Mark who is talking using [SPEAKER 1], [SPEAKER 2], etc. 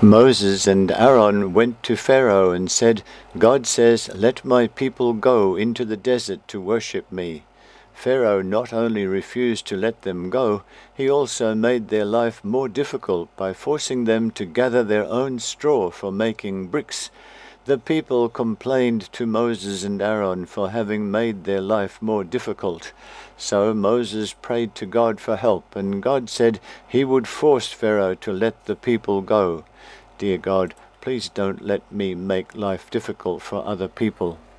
[SPEAKER 1] Moses and Aaron went to Pharaoh and said, "God says, 'Let my people go into the desert to worship me.'" Pharaoh not only refused to let them go, he also made their life more difficult by forcing them to gather their own straw for making bricks. The people complained to Moses and Aaron for having made their life more difficult. So Moses prayed to God for help, and God said he would force Pharaoh to let the people go. Dear God, please don't let me make life difficult for other people.